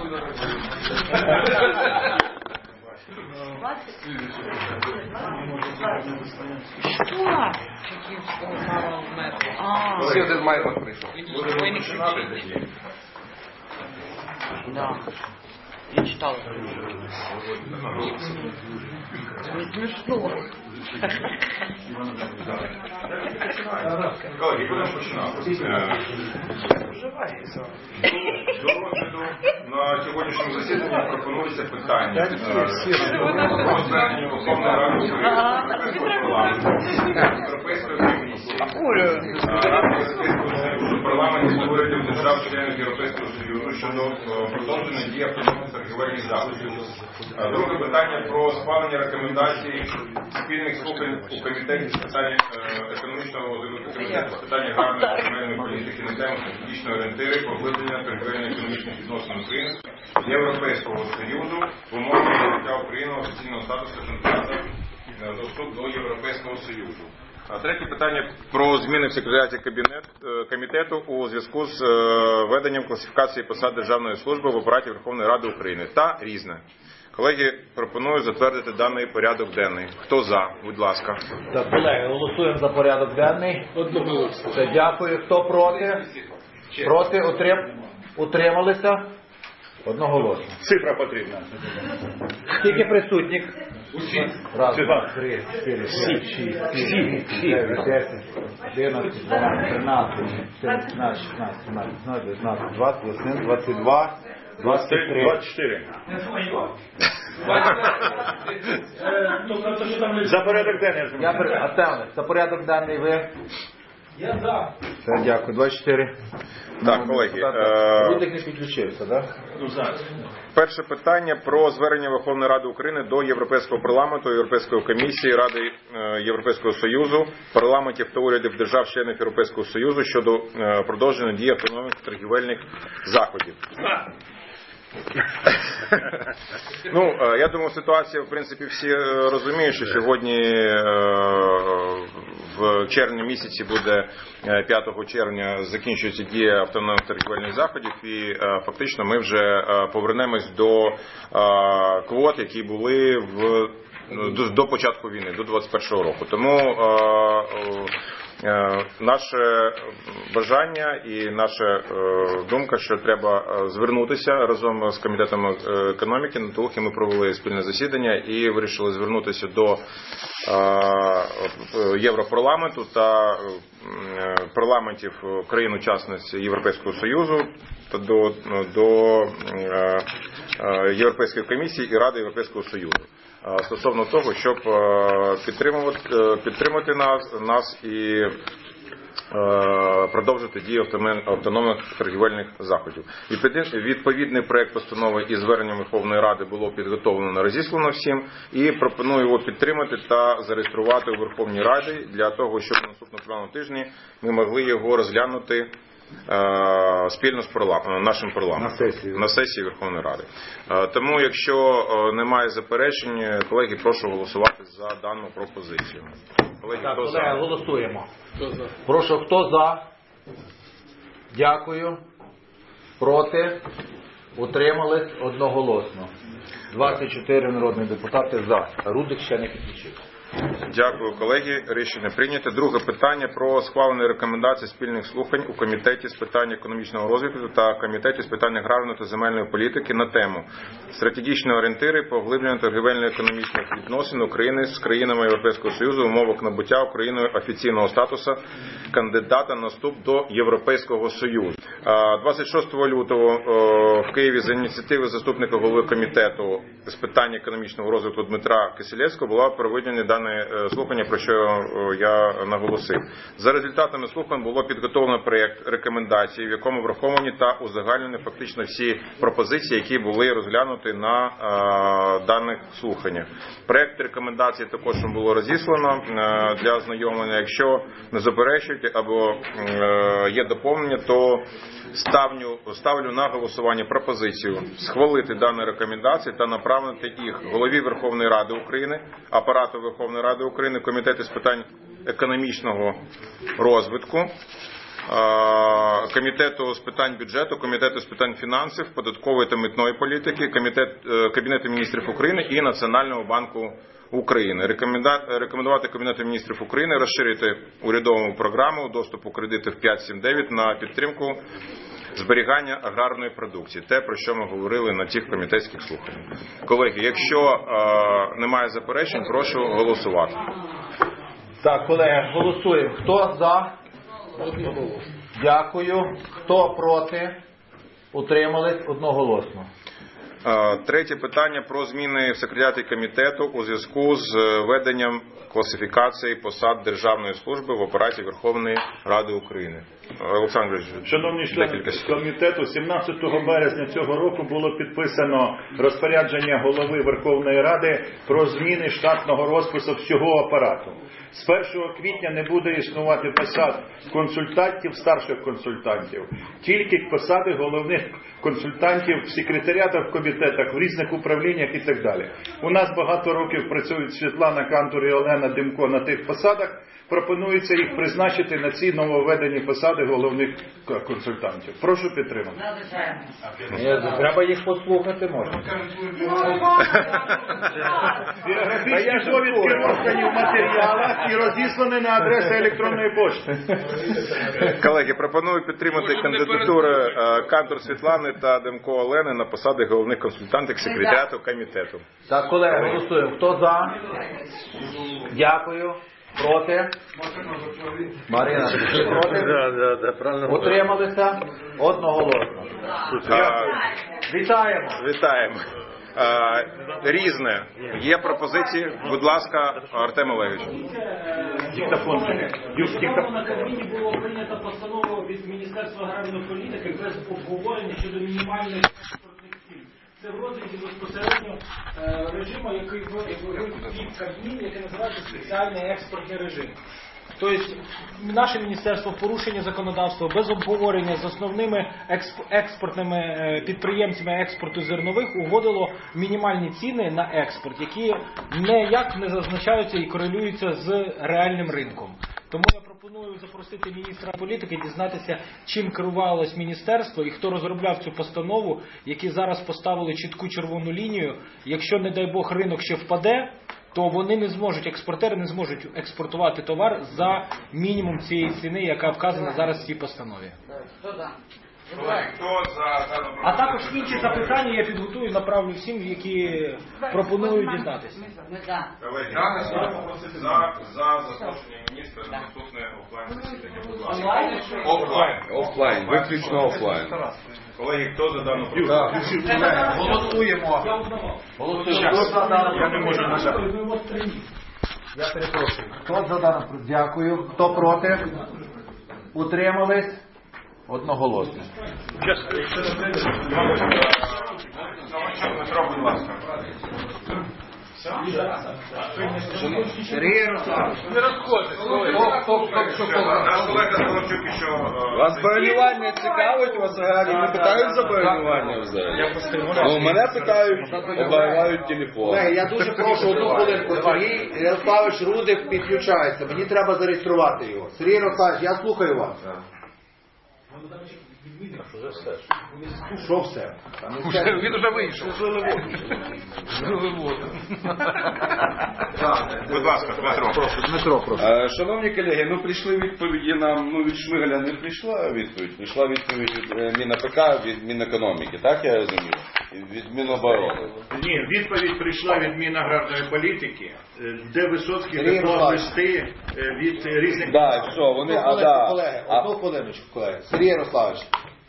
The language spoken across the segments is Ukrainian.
Что? Чеківського мало метро. Всі один майдан прийшов. Ви не кричите. Да. Я читала. Смешно. Колеги, будемо починати. До розгляду на сьогоднішньому засіданні пропонується питання про звернення Верховної Ради Європейської комісії, парламентів урядів держав-членів Європейського Союзу щодо продовження дії автономних торгівельних заходів. Друге питання про схвалення рекомендацій спільних слухань у комітеті з питань економічного розвитку, комітету з питань аграрної та земельної політики на тему стратегічної орієнтири поглиблення торгівельно-економічних відносин України з Європейського Союзу в умовах набуття України офіційного статусу кандидата на вступ до Європейського Союзу. Третє питання про зміни в секретаріаті комітету у зв'язку з веденням класифікації посад державної служби в апараті Верховної Ради України та різне. Колеги, пропоную затвердити даний порядок денний. Хто за? Будь ласка. Так, колеги, голосуємо за порядок денний. Одноголосно. Все, дякую. Хто проти? Проти? Утрималися? Одноголосно. Цифра потрібна. Скільки присутніх? Усі. Раз, два, три, чотири, п'ять, шість, сім, 9, 10, 11, 12, 13, 14, 15, 16, 17, 18, 19, 20, 21, 22, 23. 24. За порядок денний. Артем, за порядок денний ви? Я за. Все, дякую. 24. Так, колеги. Рудик не підключився, так? Перше питання про звернення Верховної Ради України до Європейського парламенту, Європейської комісії, Ради Європейського Союзу, парламентів та урядів держав-членів Європейського Союзу щодо продовження дії автономних торгівельних заходів. Ну, я думаю, ситуація, в принципі, всі розуміють, що сьогодні в червні місяці буде 5 червня закінчується дія автономних торгівельних заходів і фактично ми вже повернемось до квот, які були до початку війни, до 21-го року. Тому наше бажання і наша думка, що треба звернутися разом з Комітетом економіки. На Толухі ми провели спільне засідання і вирішили звернутися до Європарламенту та парламентів країн-учасниць Європейського Союзу та до Європейської комісії і Ради Європейського Союзу стосовно того, щоб підтримати нас і продовжити дію автономних торгівельних заходів. Відповідний проект постанови і звернення Верховної Ради було підготовлено, розіслано всім, і пропоную його підтримати та зареєструвати у Верховній Раді для того, щоб на наступному тижні ми могли його розглянути спільно з нашим парламентом на сесії Верховної Ради. Тому, якщо немає заперечень, колеги, прошу голосувати за дану пропозицію. Колеги, так, хто колеги, за? голосуємо. Прошу, хто за? Дякую. Проти? Утримались? Одноголосно. 24 народні депутати за. Рудик ще не підключив. Дякую, колеги. Рішення прийнято. Друге питання про схвалення рекомендацій спільних слухань у Комітеті з питань економічного розвитку та Комітеті з питань аграрної та земельної політики на тему стратегічні орієнтири поглиблення торгівельно-економічних відносин України з країнами Європейського Союзу в умовах набуття Україною офіційного статусу кандидата на вступ до Європейського Союзу. 26 лютого в Києві за ініціативи заступника голови комітету з питань економічного розвитку Дмитра Кисилевського була проведена дане слухання, про що я наголосив. За результатами слухань було підготовлено проєкт рекомендацій, в якому враховані та узагальнені фактично всі пропозиції, які були розглянуті на даних слуханнях. Проєкт рекомендацій також було розіслано для ознайомлення. Якщо не заперечують або є доповнення, то ставлю на голосування пропозицію схвалити дані рекомендації та направити їх голові Верховної Ради України, апарату Верховної Ради України, Комітету з питань економічного розвитку Комітету з питань бюджету, Комітету з питань фінансів, податкової та митної політики, Кабінету міністрів України і Національного банку України. Рекомендувати Кабінету міністрів України розширити урядову програму доступу кредитів 5.7.9 на підтримку зберігання аграрної продукції. Те, про що ми говорили на тих комітетських слуханнях. Колеги, якщо немає заперечень, прошу голосувати. Так, колеги, голосуємо. Хто за? Дякую. Хто проти? Утримались одноголосно. Третє питання про зміни в секретаріаті комітету у зв'язку з веденням класифікації посад державної служби в апараті Верховної Ради України. Олександр Григорович, шановні члени комітету, 17 березня цього року було підписано розпорядження голови Верховної Ради про зміни штатного розпису всього апарату. З 1 квітня не буде існувати посад консультантів, старших консультантів, тільки посади головних консультантів в секретаріатах, в комітетах, в різних управліннях і так далі. У нас багато років працюють Світлана Кантур і Олена Демко на тих посадах. Пропонується їх призначити на ці нововведені посади головних консультантів. Прошу підтримати. Треба їх послухати, можна. Біографічні довідки роздані в матеріалах і розіслані на адресу електронної пошти. Колеги, пропоную підтримати кандидатури Кантур Світлани та Демко Олени на посади головних консультантів секретаріату комітету. Так, колеги, голосуємо. Хто за? Дякую. Проти? Марина, ти проти? Утрималися? Одноголосно. Вітаємо. Вітаємо. Різне. Є пропозиції? Будь ласка, Артем Олегович. На Кабміні було прийнято постанову від Міністерства аграрної політики без обговорення щодо мінімальних експортних цін. Це в розрізі безпосередньо режиму, який ввів Кабмін, який називається спеціальний експортний режим. Тобто наше міністерство в порушення законодавства без обговорення з основними експортними підприємцями експорту зернових угодило мінімальні ціни на експорт, які ніяк не зазначаються і корелюються з реальним ринком. Тому я пропоную запросити міністра політики, дізнатися, чим керувалось міністерство і хто розробляв цю постанову, які зараз поставили чітку червону лінію. Якщо, не дай Бог, ринок ще впаде, то вони не зможуть, експортери не зможуть експортувати товар за мінімум цієї ціни, яка вказана зараз в цій постанові. А також інші запитання я підготую, направлю всім, які пропонують дізнатися. За запрошення міністра на наступне офлайн засідання. Офлайн, виключно офлайн. Колеги, хто за дану пропозицію? Голосуємо. Я не можу нажати. Я перепрошую. Хто за дану пропозицію? Дякую. Хто проти? Утримались? Одноголосно. Сергій Ярославович. Не розходить. Вас бронювання цікавить, у вас аграрії не питають за бронювання взагалі? Ну, мене питають, обирають телефон. Колеги, я дуже прошу одну хвилинку. Сергій Ярославович Рудик підключається. Мені треба зареєструвати його. Сергій Ярославович, я слухаю вас. Що все? Він вже вийшов. Будь ласка, Дмитро, прошу. Шановні колеги, ну прийшли відповіді нам, ну від Шмигаля не прийшла відповідь, прийшла відповідь від МінАПК, від Мінекономіки, так я розумію? Від Міноборони. Ні, відповідь прийшла від Мінаграрної політики, де Висоцький доклав листи від різних... Так, все, вони, Колеги, одну хвилиночку, колеги. Сергій Ярославович.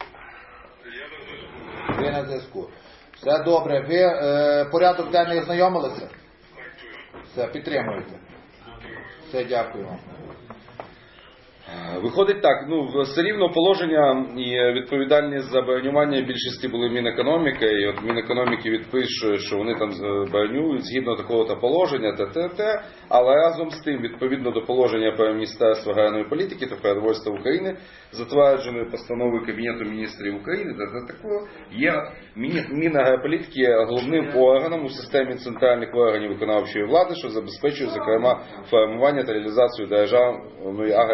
Ви на зв'язку. Все добре. Ви порядок денний ознайомилися? Все, підтримуєте. Все, дякую вам. Виходить так, ну все рівно положення і відповідальність за бронювання більшості були Мінекономіки, і от Мінекономіки відпише, що вони там бронюють згідно такого-то положення, але разом з тим, відповідно до положення про Міністерство аграрної політики та продовольства України, затвердженої постановою Кабінету міністрів України, є Мінагрополітики є головним органом у системі центральних органів виконавчої влади, що забезпечує, зокрема, формування та реалізацію державної агрополітики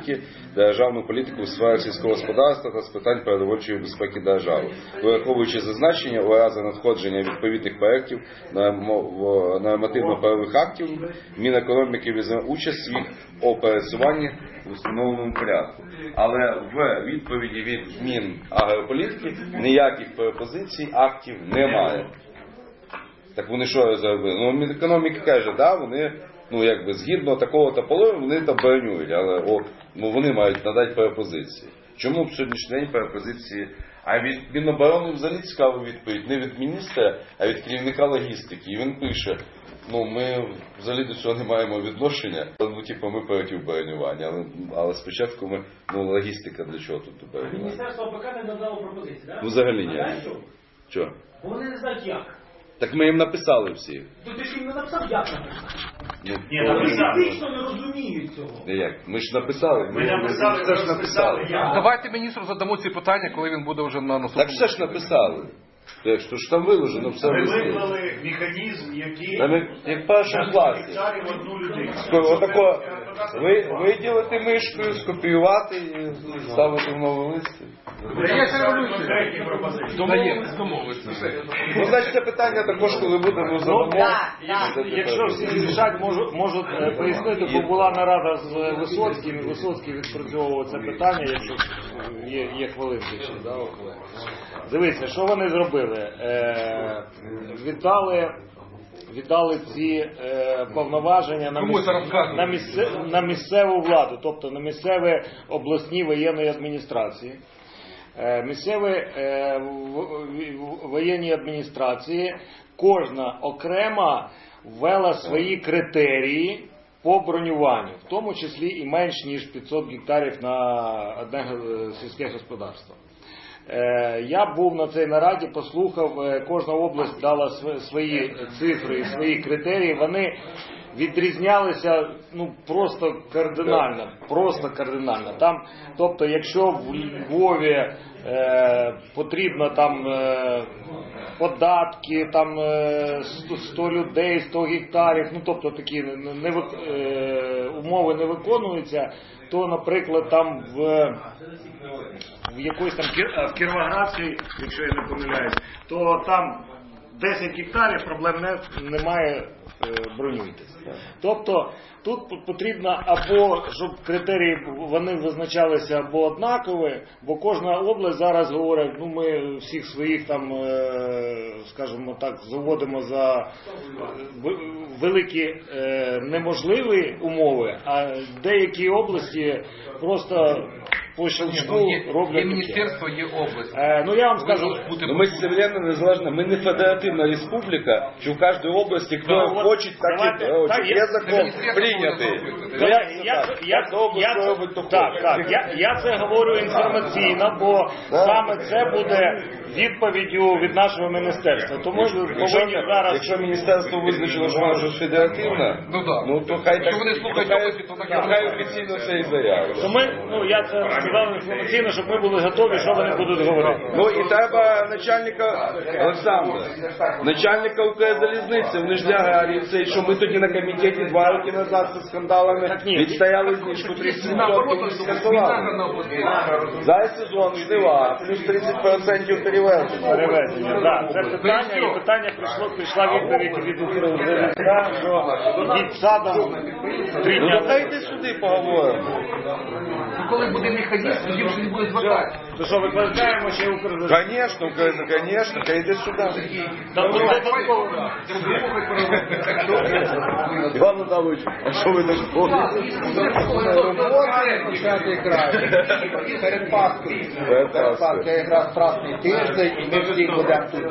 політики, державну політику в сфері сільського господарства та з питань продовольчої безпеки держави, враховуючи зазначення у разі надходження відповідних проєктів нормативно-правових актів, Мінекономіки візьме участь в їх опрацюванні в установленому порядку. Але в відповіді від Мінагрополітики ніяких пропозицій, актів немає. Так вони що зробили? Ну, Мінекономіки каже, да, вони, ну, якби, згідно такого-то положення, вони там бронюють, але вони мають надати пропозиції. Чому в сьогоднішній день пропозиції? А від Міноборони взагалі цікаву відповідь, не від міністра, а від керівника логістики. І він пише, ну, ми взагалі до цього не маємо відношення, ну, типу, ми проти бронювання, але спочатку ми, ну, логістика для чого тут бронювання? Міністерство АПК не надало пропозиції, так? Ну, взагалі ні. Чого? Бо вони не знають як. Так ми їм написали всі. То ти ж їм не написав, як написав? Ні, Фізично не розуміють цього. Як? Ми ж написали. Ми написали, все ж написали. Давайте міністру задамо ці питання, коли він буде вже на наступному. Так все ж написали. Так що ж там виложено, все Ми висить. виклали механізм, який Там як в першому класі. гектарів одну людину. Отако виділити мишкою, скопіювати і ставити в новий лист. Конкретні пропозиції. Ну, значить, це питання також, коли будемо задамо. Якщо всі рішать, можуть пояснити, бо була нарада з Висоцьким, і Висоцький відпрацьовував це питання, якщо є хвилинки ще. Дивіться, що вони зробили? Віддали ці повноваження на місцеву владу, тобто на місцеві обласні воєнної адміністрації. Місцеві воєнні адміністрації кожна окремо ввела свої критерії по бронюванню, в тому числі і менш ніж 500 гектарів на одне сільське господарство. Я був на цій нараді, послухав, кожна область дала свої цифри і свої критерії, вони відрізнялися просто кардинально. Там, тобто, якщо в Львові потрібно там податки, там 100 людей, 100 гектарів, тобто такі умови не виконуються, то, наприклад, там в якоїсь там в Кіровоградській, якщо я не помиляюсь, то там 10 гектарів, проблем немає, бронюйтесь. Тобто тут потрібно або, щоб критерії вони визначалися або однакові, бо кожна область зараз говорить, ми всіх своїх там, скажімо так, заводимо за великі неможливі умови, а деякі області просто по щелчку роблять. Є міністерство, є область. Я вам скажу, ми суверенна, незалежна, ми не федеративна республіка, що в кожній області, хто хоче, так і хоче. Є закон прийнятий. Я це говорю інформаційно, бо саме це буде відповіддю від нашого міністерства. Тому ми повинні зараз... Якщо міністерство визначило, що вона вже федеративна, то хай офіційно це і заявить. Я це сказав інформаційно, щоб ми були готові, що вони будуть говорити. І треба начальника Олександра, начальника Укрзалізниці, вони ж для аграріїв, що ми тоді на комітеті 2 роки назад зі скандалами відстояли знижку 30% і скасували. Зараз сезон, жнива, плюс 30% перевезення. Так, це питання, і питання прийшла відповідь від Укрзалізниці, що від садом 3 дня. Дайте сюди поговоримо. Коли буде механізм, тоді вже не буде звертати. То що, викладаємо ще Укрзалізницю? Конечно, йди сюди. Іван Наталович, а що ви так ходите? Перед Пасхою. Якраз Страсний тиждень, і ми всі будемо тут.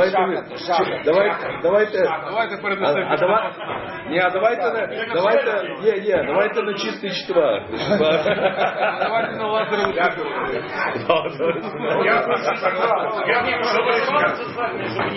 Давайте на чистий четвер. Давайте на лазеру. Я